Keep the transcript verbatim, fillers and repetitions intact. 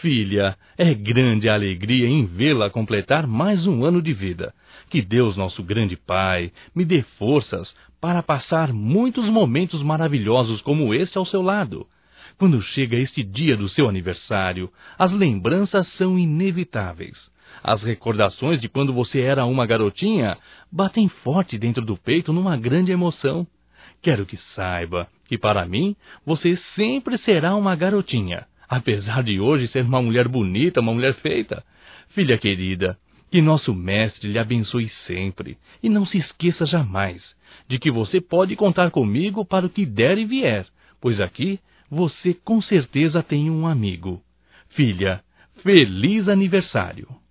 Filha, é grande a alegria em vê-la completar mais um ano de vida. Que Deus, nosso grande Pai, me dê forças para passar muitos momentos maravilhosos como esse ao seu lado. Quando chega este dia do seu aniversário, as lembranças são inevitáveis. As recordações de quando você era uma garotinha batem forte dentro do peito numa grande emoção. Quero que saiba que, para mim, você sempre será uma garotinha, apesar de hoje ser uma mulher bonita, uma mulher feita. Filha querida, que nosso Mestre lhe abençoe sempre, e não se esqueça jamais de que você pode contar comigo para o que der e vier, pois aqui você com certeza tem um amigo. Filha, feliz aniversário!